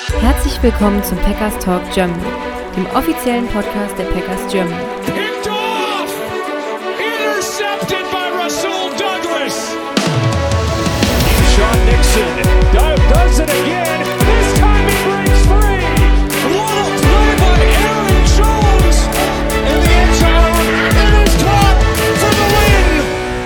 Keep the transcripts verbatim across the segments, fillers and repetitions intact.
Herzlich willkommen zum Packers Talk Germany, dem offiziellen Podcast der Packers Germany. Picked off! Intercepted by Rasul Douglas! Sean Nixon does it again. This time he breaks free! What a play by Aaron Jones! In the end zone, it is caught for the win!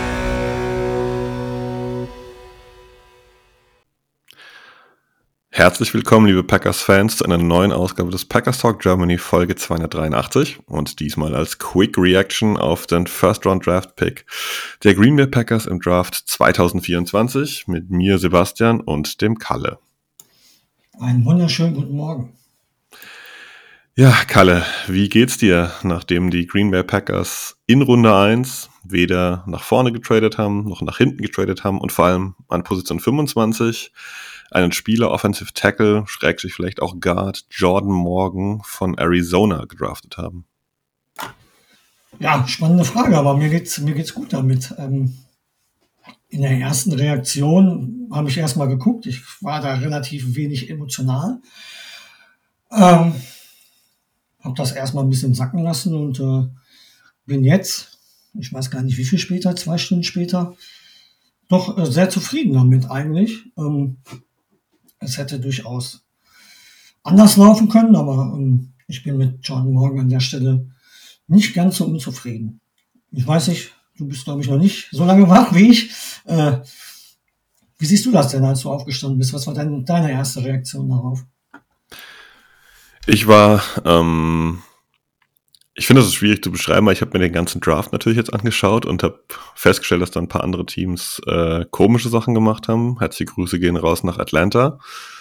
Herzlich willkommen, liebe Packers-Fans, zu einer neuen Ausgabe des Packers Talk Germany, Folge zweihundertdreiundachtzig und diesmal als Quick Reaction auf den First-Round-Draft-Pick der Green Bay Packers im Draft zweitausendvierundzwanzig mit mir, Sebastian, und dem Kalle. Einen wunderschönen guten Morgen. Ja, Kalle, wie geht's dir, nachdem die Green Bay Packers in Runde eins weder nach vorne getradet haben, noch nach hinten getradet haben und vor allem an Position fünfundzwanzig einen Spieler, Offensive Tackle, schrägstrich vielleicht auch Guard, Jordan Morgan von Arizona gedraftet haben? Ja, spannende Frage, aber mir geht's, mir geht's gut damit. Ähm, in der ersten Reaktion habe ich erstmal geguckt. Ich war da relativ wenig emotional. Ähm, habe das erstmal ein bisschen sacken lassen und äh, bin jetzt, ich weiß gar nicht wie viel später, zwei Stunden später, doch äh, sehr zufrieden damit eigentlich. Ähm, Es hätte durchaus anders laufen können, aber ähm, ich bin mit Jordan Morgan an der Stelle nicht ganz so unzufrieden. Ich weiß nicht, du bist, glaube ich, noch nicht so lange wach wie ich. Äh, wie siehst du das denn, als du aufgestanden bist? Was war dein, deine erste Reaktion darauf? Ich war, ähm, ich finde, das ist schwierig zu beschreiben, weil ich habe mir den ganzen Draft natürlich jetzt angeschaut und habe festgestellt, dass da ein paar andere Teams äh, komische Sachen gemacht haben. Herzliche Grüße gehen raus nach Atlanta.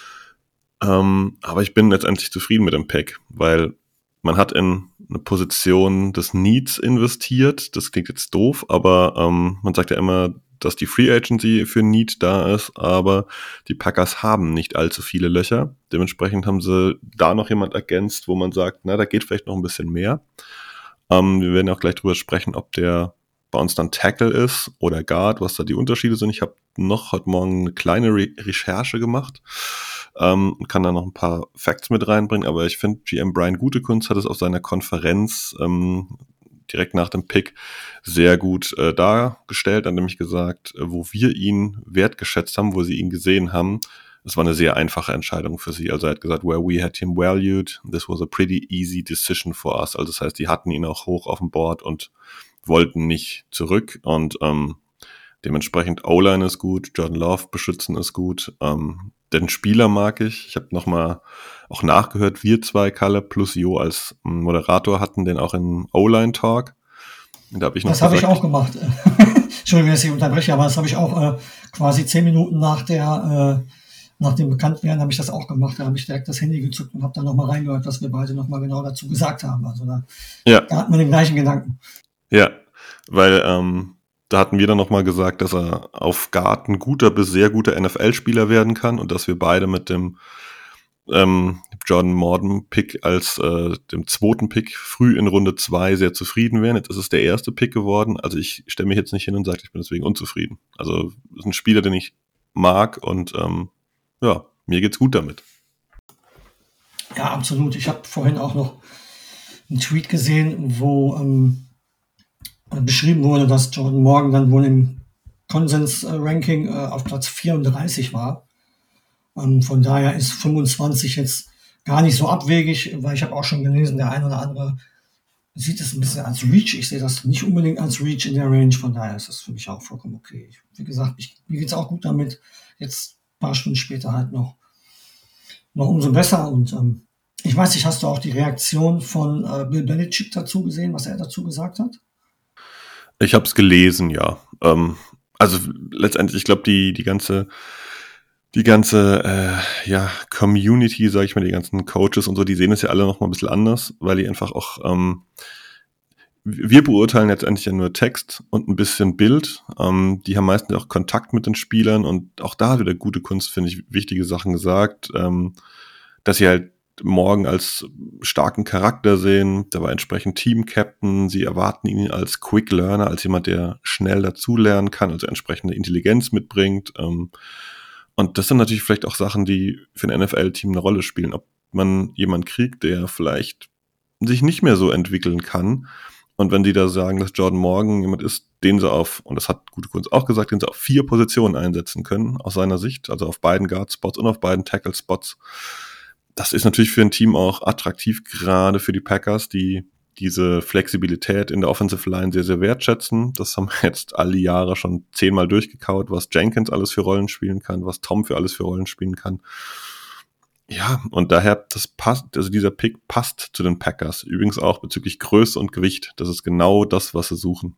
Ähm, aber ich bin letztendlich zufrieden mit dem Pick, weil man hat in eine Position des Needs investiert. Das klingt jetzt doof, aber ähm, man sagt ja immer, dass die Free Agency für Need da ist, aber die Packers haben nicht allzu viele Löcher. Dementsprechend haben sie da noch jemand ergänzt, wo man sagt, na, da geht vielleicht noch ein bisschen mehr. Ähm, wir werden auch gleich drüber sprechen, ob der bei uns dann Tackle ist oder Guard, was da die Unterschiede sind. Ich habe noch heute Morgen eine kleine Re- Recherche gemacht ähm, und kann da noch ein paar Facts mit reinbringen, aber ich finde, G M Brian Gutekunst hat es auf seiner Konferenz ähm, direkt nach dem Pick sehr gut äh, dargestellt, hat nämlich gesagt, äh, wo wir ihn wertgeschätzt haben, wo sie ihn gesehen haben. Es war eine sehr einfache Entscheidung für sie. Also er hat gesagt, where we had him valued, this was a pretty easy decision for us. Also das heißt, die hatten ihn auch hoch auf dem Board und wollten nicht zurück. Und ähm, dementsprechend O-Line ist gut, Jordan Love beschützen ist gut. Ähm, den Spieler mag ich. Ich habe nochmal auch nachgehört, wir zwei, Kalle plus Jo als Moderator hatten den auch im O-Line-Talk. Da hab ich noch das habe ich auch gemacht. Entschuldigung, dass ich unterbreche, aber das habe ich auch äh, quasi zehn Minuten nach der äh, nach dem Bekanntwerden habe ich das auch gemacht. Da habe ich direkt das Handy gezückt und habe dann nochmal reingehört, was wir beide nochmal genau dazu gesagt haben. Also da, ja. da hat man den gleichen Gedanken. Ja, weil ähm, da hatten wir dann nochmal gesagt, dass er auf Guard ein guter bis sehr guter N F L-Spieler werden kann und dass wir beide mit dem ähm, Jordan Morgan-Pick als äh, dem zweiten Pick früh in Runde zwei sehr zufrieden wären. Jetzt ist es der erste Pick geworden. Also ich stelle mich jetzt nicht hin und sage, ich bin deswegen unzufrieden. Also ist ein Spieler, den ich mag und ähm, ja, mir geht's gut damit. Ja, absolut. Ich habe vorhin auch noch einen Tweet gesehen, wo ähm, beschrieben wurde, dass Jordan Morgan dann wohl im Konsens-Ranking äh, auf Platz vierunddreißig war. Ähm, von daher ist fünfundzwanzig jetzt gar nicht so abwegig, weil ich habe auch schon gelesen, der ein oder andere sieht es ein bisschen als Reach. Ich sehe das nicht unbedingt als Reach in der Range, von daher ist das für mich auch vollkommen okay. Ich, wie gesagt, ich, mir geht's auch gut damit. Jetzt ein paar Stunden später halt noch, noch umso besser. Und ähm, ich weiß nicht, hast du auch die Reaktion von äh, Bill Belichick dazu gesehen, was er dazu gesagt hat? Ich habe es gelesen, ja. Ähm, also letztendlich, ich glaube, die die ganze die ganze äh, ja Community, sage ich mal, die ganzen Coaches und so, die sehen es ja alle noch mal ein bisschen anders, weil die einfach auch ähm, wir beurteilen letztendlich ja nur Text und ein bisschen Bild. Ähm, die haben meistens auch Kontakt mit den Spielern und auch da hat wieder gute Kunst, finde ich, wichtige Sachen gesagt, ähm, dass sie halt Morgan als starken Charakter sehen, der war entsprechend Team-Captain, sie erwarten ihn als Quick Learner, als jemand, der schnell dazulernen kann, also entsprechende Intelligenz mitbringt. Ähm, Und das sind natürlich vielleicht auch Sachen, die für ein N F L-Team eine Rolle spielen. Ob man jemanden kriegt, der vielleicht sich nicht mehr so entwickeln kann. Und wenn die da sagen, dass Jordan Morgan jemand ist, den sie auf, und das hat Gutekunst auch gesagt, den sie auf vier Positionen einsetzen können, aus seiner Sicht, also auf beiden Guard-Spots und auf beiden Tackle-Spots. Das ist natürlich für ein Team auch attraktiv, gerade für die Packers, die diese Flexibilität in der Offensive Line sehr, sehr wertschätzen. Das haben wir jetzt alle Jahre schon zehnmal durchgekaut, was Jenkins alles für Rollen spielen kann, was Tom für alles für Rollen spielen kann. Ja, und daher, das passt, also dieser Pick passt zu den Packers. Übrigens auch bezüglich Größe und Gewicht. Das ist genau das, was sie suchen.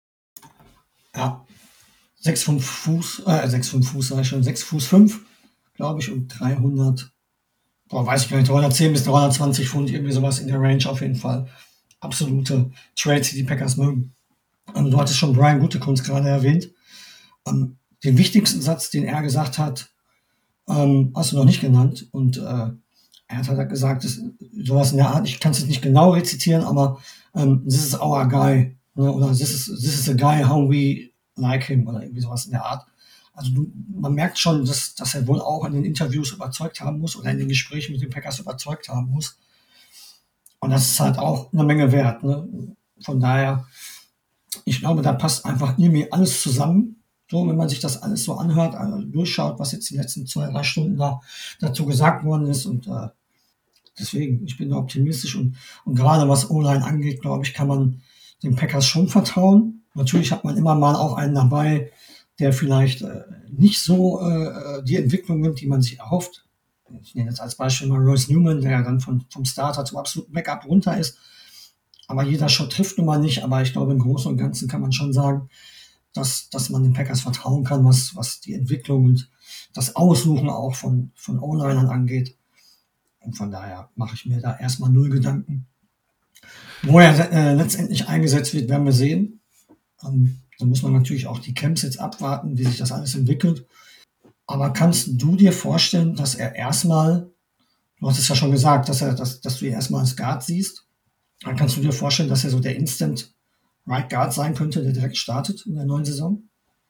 Ja, sechs Komma fünf Fuß, äh, sechs Komma fünf Fuß, sag ich schon, sechs Fuß fünf, glaube ich, und dreihundert, boah, weiß ich gar nicht, dreihundertzehn bis dreihundertzwanzig Pfund, irgendwie sowas in der Range auf jeden Fall. Absolute Trades, die die Packers mögen. Und du hattest schon Brian Gutekunst gerade erwähnt. Um, den wichtigsten Satz, den er gesagt hat, um, hast du noch nicht genannt. Und uh, er hat halt gesagt, dass, sowas in der Art, ich kann es jetzt nicht genau rezitieren, aber um, this is our guy. Ne? Oder this is, this is a guy how we like him. Oder irgendwie sowas in der Art. Also du, man merkt schon, dass, dass er wohl auch in den Interviews überzeugt haben muss oder in den Gesprächen mit den Packers überzeugt haben muss. Und das ist halt auch eine Menge wert. Ne? Von daher, ich glaube, da passt einfach irgendwie alles zusammen. So, wenn man sich das alles so anhört, also durchschaut, was jetzt die letzten zwei, drei Stunden da dazu gesagt worden ist. Und äh, deswegen, ich bin da optimistisch. Und, und gerade was O-Line angeht, glaube ich, kann man den Packers schon vertrauen. Natürlich hat man immer mal auch einen dabei, der vielleicht äh, nicht so äh, die Entwicklung nimmt, die man sich erhofft. Ich nehme jetzt als Beispiel mal Royce Newman, der ja dann von, vom Starter zum absoluten Backup runter ist. Aber jeder Shot trifft nun mal nicht. Aber ich glaube, im Großen und Ganzen kann man schon sagen, dass, dass man den Packers vertrauen kann, was, was die Entwicklung und das Aussuchen auch von, von O-Linern angeht. Und von daher mache ich mir da erstmal null Gedanken. Wo er äh, letztendlich eingesetzt wird, werden wir sehen. Ähm, da muss man natürlich auch die Camps jetzt abwarten, wie sich das alles entwickelt. Aber kannst du dir vorstellen, dass er erstmal, du hast es ja schon gesagt, dass er, dass, dass du ihn erstmal als Guard siehst, dann kannst du dir vorstellen, dass er so der Instant Right Guard sein könnte, der direkt startet in der neuen Saison?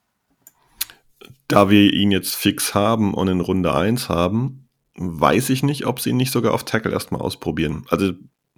Da wir ihn jetzt fix haben und in Runde eins haben, weiß ich nicht, ob sie ihn nicht sogar auf Tackle erstmal ausprobieren. Also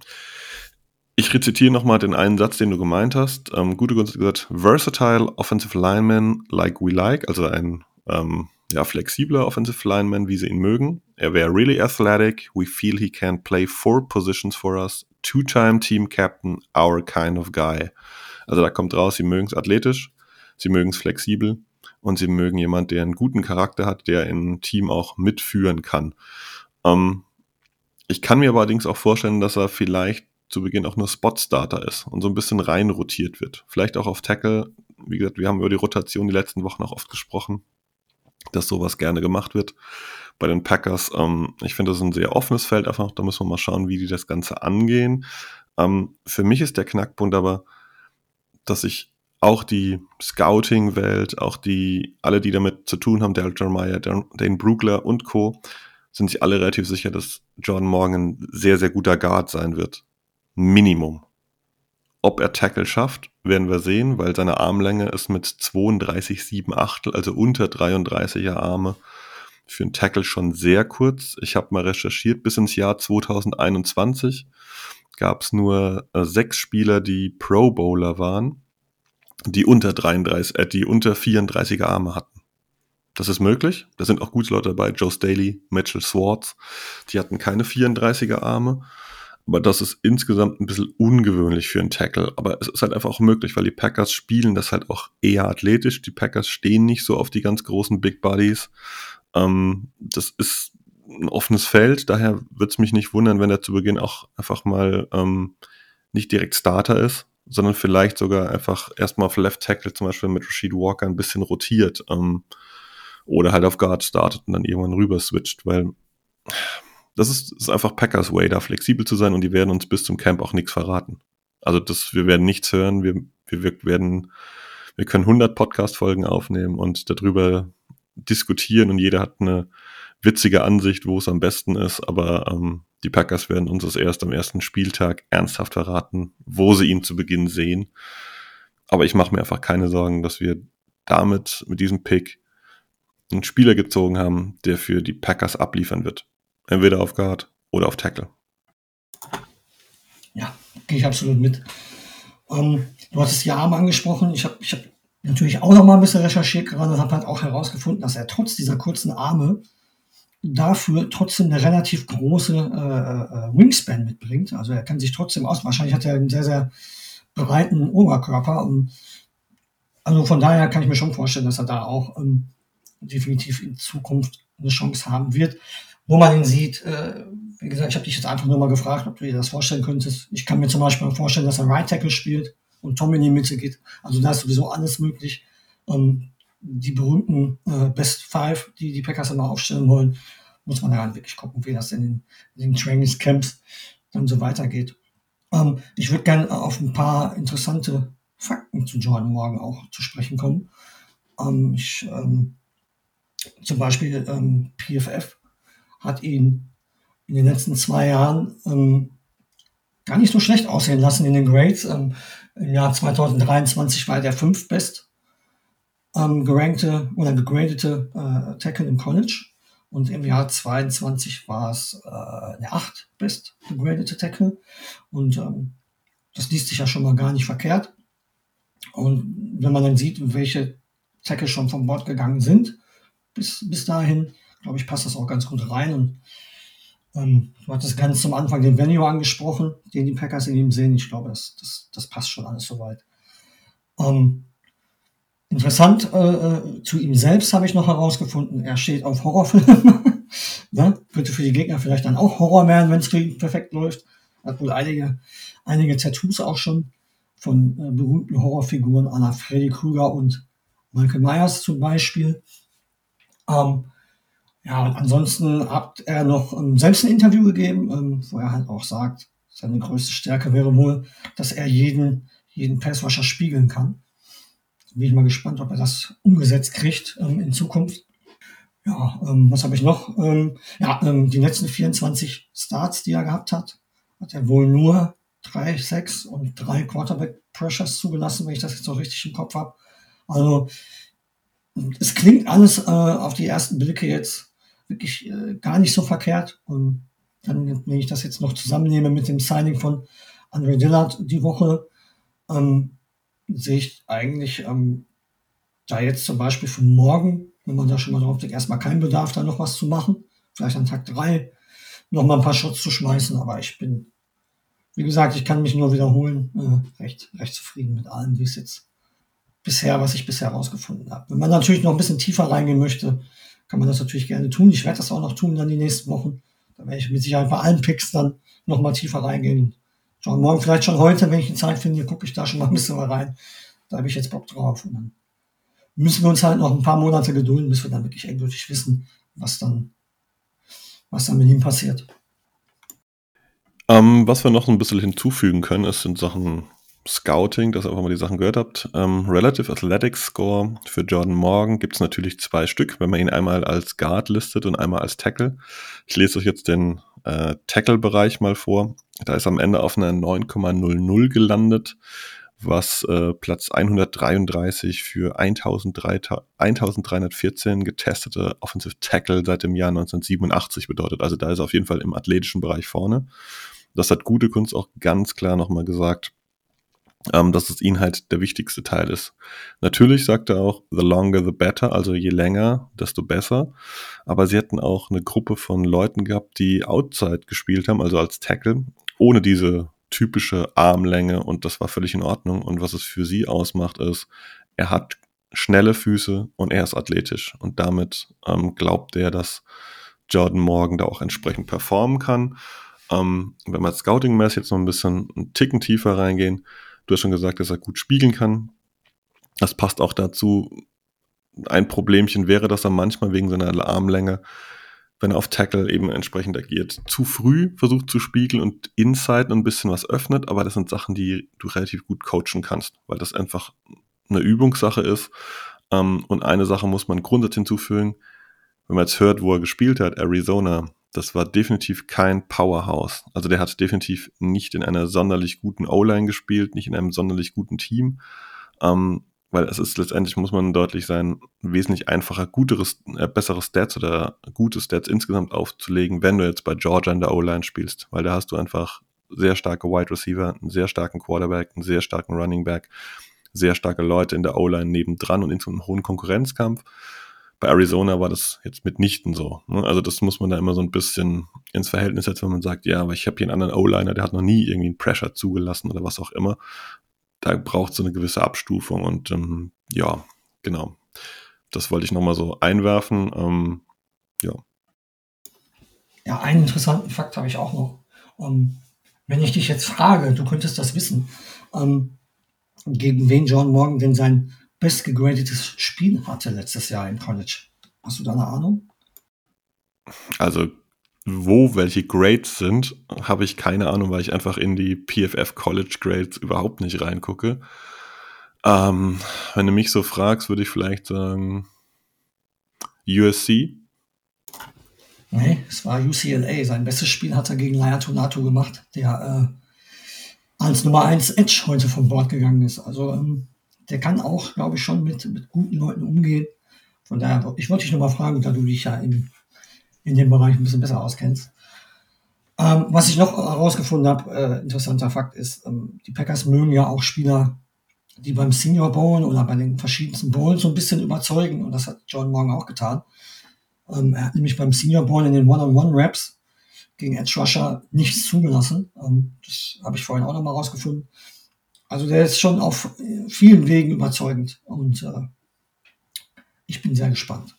ich rezitiere nochmal den einen Satz, den du gemeint hast. Ähm, Gutekunst hat gesagt, versatile offensive lineman like we like, also ein ähm, ja, flexibler Offensive Lineman, wie sie ihn mögen. Er wäre really athletic. We feel he can play four positions for us. Two-time Team Captain, our kind of guy. Also da kommt raus, sie mögen es athletisch, sie mögen es flexibel und sie mögen jemanden, der einen guten Charakter hat, der im Team auch mitführen kann. Ähm, ich kann mir aber allerdings auch vorstellen, dass er vielleicht zu Beginn auch nur Spot-Starter ist und so ein bisschen rein rotiert wird. Vielleicht auch auf Tackle. Wie gesagt, wir haben über die Rotation die letzten Wochen auch oft gesprochen, dass sowas gerne gemacht wird bei den Packers. Ähm, ich finde, das ist ein sehr offenes Feld einfach. Da müssen wir mal schauen, wie die das Ganze angehen. Ähm, für mich ist der Knackpunkt aber, dass ich auch die Scouting-Welt, auch die, alle, die damit zu tun haben, Daryl Jeremiah, Dane Brugler und Co., sind sich alle relativ sicher, dass Jordan Morgan ein sehr, sehr guter Guard sein wird. Minimum. Ob er Tackle schafft, werden wir sehen, weil seine Armlänge ist mit zweiunddreißig Komma sieben Achtel, also unter dreiunddreißiger Arme, für einen Tackle schon sehr kurz. Ich habe mal recherchiert, bis ins Jahr zweitausendeinundzwanzig gab es nur äh, sechs Spieler, die Pro Bowler waren, die unter dreiunddreißig, äh, die unter vierunddreißiger Arme hatten. Das ist möglich. Da sind auch gute Leute dabei, Joe Staley, Mitchell Swartz, die hatten keine vierunddreißiger Arme. Aber das ist insgesamt ein bisschen ungewöhnlich für einen Tackle. Aber es ist halt einfach auch möglich, weil die Packers spielen das halt auch eher athletisch. Die Packers stehen nicht so auf die ganz großen Big Bodies. Ähm, das ist ein offenes Feld. Daher würde es mich nicht wundern, wenn er zu Beginn auch einfach mal ähm, nicht direkt Starter ist, sondern vielleicht sogar einfach erstmal auf Left Tackle zum Beispiel mit Rasheed Walker ein bisschen rotiert. Ähm, oder halt auf Guard startet und dann irgendwann rüber switcht, weil das ist, ist einfach Packers Way, da flexibel zu sein und die werden uns bis zum Camp auch nichts verraten. Also das, wir werden nichts hören, wir, wir werden, wir können hundert Podcast-Folgen aufnehmen und darüber diskutieren und jeder hat eine witzige Ansicht, wo es am besten ist, aber ähm, die Packers werden uns das erst am ersten Spieltag ernsthaft verraten, wo sie ihn zu Beginn sehen. Aber ich mache mir einfach keine Sorgen, dass wir damit, mit diesem Pick, einen Spieler gezogen haben, der für die Packers abliefern wird. Entweder auf Guard oder auf Tackle. Ja, gehe ich absolut mit. Ähm, du hattest die Arme angesprochen. Ich habe ich hab natürlich auch noch mal ein bisschen recherchiert gerade und habe halt auch herausgefunden, dass er trotz dieser kurzen Arme dafür trotzdem eine relativ große äh, äh, Wingspan mitbringt. Also er kann sich trotzdem aus. Wahrscheinlich hat er einen sehr, sehr breiten Oberkörper. Und also von daher kann ich mir schon vorstellen, dass er da auch ähm, definitiv in Zukunft eine Chance haben wird. Wo man ihn sieht, äh, wie gesagt, ich habe dich jetzt einfach nur mal gefragt, ob du dir das vorstellen könntest. Ich kann mir zum Beispiel vorstellen, dass er Right Tackle spielt und Tom in die Mitte geht. Also da ist sowieso alles möglich. Ähm, die berühmten äh, Best Five, die die Packers immer aufstellen wollen, muss man daran wirklich gucken, wie das in den, in den Trainingscamps dann so weitergeht. Ähm, ich würde gerne auf ein paar interessante Fakten zu Jordan Morgan auch zu sprechen kommen. Ähm, ich, ähm, zum Beispiel ähm, P F F hat ihn in den letzten zwei Jahren ähm, gar nicht so schlecht aussehen lassen in den Grades. Ähm, Im Jahr zwanzig dreiundzwanzig war er der fünftbest ähm, gerankte oder gegradete äh, Tackle im College. Und im Jahr zweiundzwanzig war es äh, der achtbest gegradete Tackle. Und ähm, das liest sich ja schon mal gar nicht verkehrt. Und wenn man dann sieht, welche Tackle schon vom Bord gegangen sind, bis, bis dahin, glaube ich, passt das auch ganz gut rein. Und ähm, du hattest ganz zum Anfang den Value angesprochen, den die Packers in ihm sehen. Ich glaube, das, das, das passt schon alles soweit. Ähm, interessant äh, zu ihm selbst habe ich noch herausgefunden, er steht auf Horrorfilme. Ne? Könnte für die Gegner vielleicht dann auch Horror werden, wenn es perfekt läuft. Hat wohl einige, einige Tattoos auch schon von äh, berühmten Horrorfiguren à la Freddy Krueger und Michael Myers zum Beispiel. Ähm, ja, und ansonsten hat er noch ähm, selbst ein Interview gegeben, ähm, wo er halt auch sagt, seine größte Stärke wäre wohl, dass er jeden, jeden Passrusher spiegeln kann. Bin ich mal gespannt, ob er das umgesetzt kriegt ähm, in Zukunft. Ja, ähm, was habe ich noch? Ähm, ja, ähm, die letzten vierundzwanzig Starts, die er gehabt hat, hat er wohl nur drei Sacks und drei Quarterback-Pressures zugelassen, wenn ich das jetzt noch richtig im Kopf habe. Also es klingt alles äh, auf die ersten Blicke jetzt wirklich äh, gar nicht so verkehrt. Und dann, wenn ich das jetzt noch zusammennehme mit dem Signing von Andre Dillard die Woche, ähm, sehe ich eigentlich ähm, da jetzt zum Beispiel für morgen, wenn man da schon mal drauf blickt, erstmal keinen Bedarf, da noch was zu machen. Vielleicht an Tag drei noch mal ein paar Shots zu schmeißen. Aber ich bin, wie gesagt, ich kann mich nur wiederholen, äh, recht, recht zufrieden mit allem, wie es jetzt bisher, was ich bisher herausgefunden habe. Wenn man natürlich noch ein bisschen tiefer reingehen möchte, kann man das natürlich gerne tun. Ich werde das auch noch tun dann die nächsten Wochen. Da werde ich mit Sicherheit bei allen Picks dann noch mal tiefer reingehen. Schon morgen, vielleicht schon heute, wenn ich die Zeit finde, gucke ich da schon mal ein bisschen mal rein. Da habe ich jetzt Bock drauf. Und dann müssen wir uns halt noch ein paar Monate gedulden, bis wir dann wirklich endgültig wissen, was dann, was dann mit ihm passiert. Ähm, was wir noch ein bisschen hinzufügen können, ist in Sachen Scouting, dass ihr einfach mal die Sachen gehört habt. Ähm, Relative Athletic Score für Jordan Morgan gibt es natürlich zwei Stück, wenn man ihn einmal als Guard listet und einmal als Tackle. Ich lese euch jetzt den äh, Tackle-Bereich mal vor. Da ist am Ende auf einer neun Komma null null gelandet, was äh, Platz hundertdreiunddreißig für eintausenddreihundertvierzehn getestete Offensive Tackle seit dem Jahr neunzehnhundertsiebenundachtzig bedeutet. Also da ist er auf jeden Fall im athletischen Bereich vorne. Das hat Gute Kunst auch ganz klar nochmal gesagt, ähm, dass es ihnen halt der wichtigste Teil ist. Natürlich sagt er auch, the longer the better, also je länger, desto besser. Aber sie hatten auch eine Gruppe von Leuten gehabt, die Outside gespielt haben, also als Tackle, ohne diese typische Armlänge, und das war völlig in Ordnung. Und was es für sie ausmacht, ist, er hat schnelle Füße und er ist athletisch. Und damit ähm, glaubt er, dass Jordan Morgan da auch entsprechend performen kann. Ähm, wenn wir scouting-mäßig jetzt noch ein bisschen einen Ticken tiefer reingehen, du hast schon gesagt, dass er gut spiegeln kann. Das passt auch dazu. Ein Problemchen wäre, dass er manchmal wegen seiner Armlänge, wenn er auf Tackle eben entsprechend agiert, zu früh versucht zu spiegeln und Inside ein bisschen was öffnet, aber das sind Sachen, die du relativ gut coachen kannst, weil das einfach eine Übungssache ist. Und eine Sache muss man grundsätzlich hinzufügen, wenn man jetzt hört, wo er gespielt hat, Arizona, das war definitiv kein Powerhouse. Also der hat definitiv nicht in einer sonderlich guten O-Line gespielt, nicht in einem sonderlich guten Team. Ähm, weil es ist letztendlich, muss man deutlich sein, wesentlich einfacher, guteres, äh, bessere Stats oder gute Stats insgesamt aufzulegen, wenn du jetzt bei Georgia in der O-Line spielst, weil da hast du einfach sehr starke Wide Receiver, einen sehr starken Quarterback, einen sehr starken Running Back, sehr starke Leute in der O-Line nebendran und in so einem hohen Konkurrenzkampf. Bei Arizona war das jetzt mitnichten so. Ne? Also das muss man da immer so ein bisschen ins Verhältnis setzen, wenn man sagt, ja, aber ich habe hier einen anderen O-Liner, der hat noch nie irgendwie einen Pressure zugelassen oder was auch immer. Da braucht es so eine gewisse Abstufung und ähm, ja, genau. Das wollte ich nochmal so einwerfen. Ähm, ja. Ja, einen interessanten Fakt habe ich auch noch. Um, wenn ich dich jetzt frage, du könntest das wissen, um, gegen wen John Morgan denn sein bestgegradetes Spiel hatte letztes Jahr im College. Hast du da eine Ahnung? Also wo welche Grades sind, habe ich keine Ahnung, weil ich einfach in die P F F College Grades überhaupt nicht reingucke. Ähm, wenn du mich so fragst, würde ich vielleicht sagen U S C. Nee, es war U C L A. Sein bestes Spiel hat er gegen Laiatu gemacht, der äh, als Nummer eins Edge heute vom Bord gegangen ist. Also ähm, der kann auch, glaube ich, schon mit, mit guten Leuten umgehen. Von daher, ich wollte dich nur mal fragen, da du dich ja in, in dem Bereich ein bisschen besser auskennst. Ähm, was ich noch herausgefunden habe, äh, interessanter Fakt ist, ähm, die Packers mögen ja auch Spieler, die beim Senior Bowl oder bei den verschiedensten Bowls so ein bisschen überzeugen. Und das hat John Morgan auch getan. Ähm, er hat nämlich beim Senior Bowl in den One-on-One-Raps gegen Edge Rusher nichts zugelassen. Ähm, das habe ich vorhin auch nochmal rausgefunden. Also der ist schon auf vielen Wegen überzeugend und äh, ich bin sehr gespannt.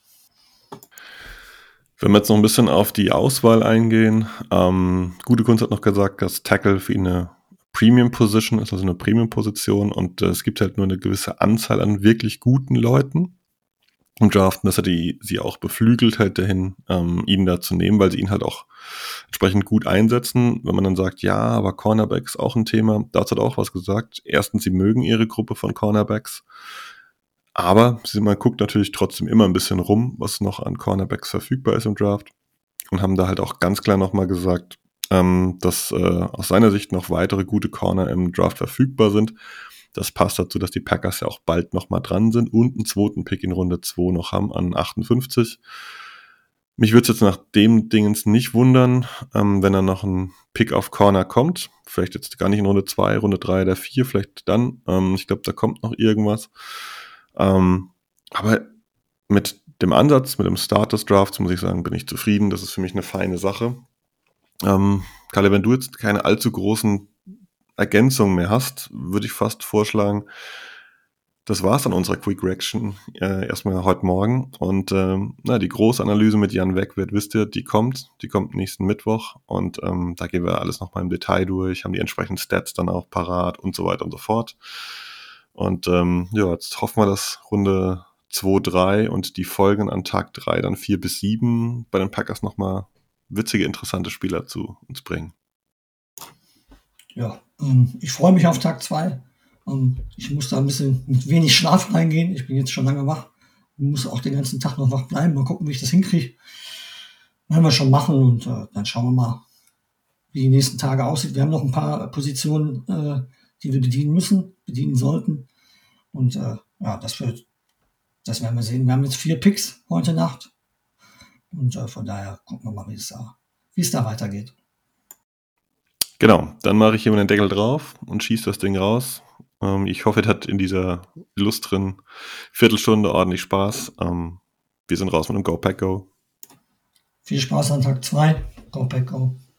Wenn wir jetzt noch ein bisschen auf die Auswahl eingehen, ähm, Gute Kunst hat noch gesagt, dass Tackle für ihn eine Premium-Position ist, also eine Premium-Position und äh, es gibt halt nur eine gewisse Anzahl an wirklich guten Leuten im Draften, dass er die, sie auch beflügelt halt dahin, ähm, ihn da zu nehmen, weil sie ihn halt auch entsprechend gut einsetzen. Wenn man dann sagt, ja, aber Cornerback ist auch ein Thema, dazu hat er auch was gesagt. Erstens, sie mögen ihre Gruppe von Cornerbacks, aber man guckt natürlich trotzdem immer ein bisschen rum, was noch an Cornerbacks verfügbar ist im Draft und haben da halt auch ganz klar nochmal gesagt, ähm, dass äh, aus seiner Sicht noch weitere gute Corner im Draft verfügbar sind. Das passt dazu, dass die Packers ja auch bald nochmal dran sind und einen zweiten Pick in Runde zwei noch haben an achtundfünfzig. Mich würde es jetzt nach dem Dingens nicht wundern, ähm, wenn da noch ein Pick auf Corner kommt. Vielleicht jetzt gar nicht in Runde zwei, Runde drei oder vier, vielleicht dann. Ähm, ich glaube, da kommt noch irgendwas. Ähm, aber mit dem Ansatz, mit dem Start des Drafts, muss ich sagen, bin ich zufrieden. Das ist für mich eine feine Sache. Ähm, Kalle, wenn du jetzt keine allzu großen Ergänzungen mehr hast, würde ich fast vorschlagen, das war's an unserer Quick Reaction äh, erstmal heute Morgen. Und ähm, na, die große Analyse mit Jan Wegwert, wisst ihr, die kommt. Die kommt nächsten Mittwoch. Und ähm, da gehen wir alles nochmal im Detail durch, haben die entsprechenden Stats dann auch parat und so weiter und so fort. Und ähm, ja, jetzt hoffen wir, dass Runde zwei, drei und die Folgen an Tag drei dann vier bis sieben bei den Packers nochmal witzige, interessante Spieler zu uns bringen. Ja, ähm, ich freue mich auf Tag zwei. Ähm, ich muss da ein bisschen mit wenig Schlaf reingehen. Ich bin jetzt schon lange wach. Ich muss auch den ganzen Tag noch wach bleiben. Mal gucken, wie ich das hinkriege. Werden wir schon machen und äh, dann schauen wir mal, wie die nächsten Tage aussieht. Wir haben noch ein paar Positionen, äh, die wir bedienen müssen, bedienen sollten. Und äh, ja, das wird, das werden wir sehen. Wir haben jetzt vier Picks heute Nacht. Und äh, von daher gucken wir mal, wie es da, wie es da weitergeht. Genau, dann mache ich hier mal den Deckel drauf und schieße das Ding raus. Ähm, ich hoffe, es hat in dieser illustren Viertelstunde ordentlich Spaß. Ähm, wir sind raus mit dem Go Pack Go. Viel Spaß an Tag zwei. Go Pack Go.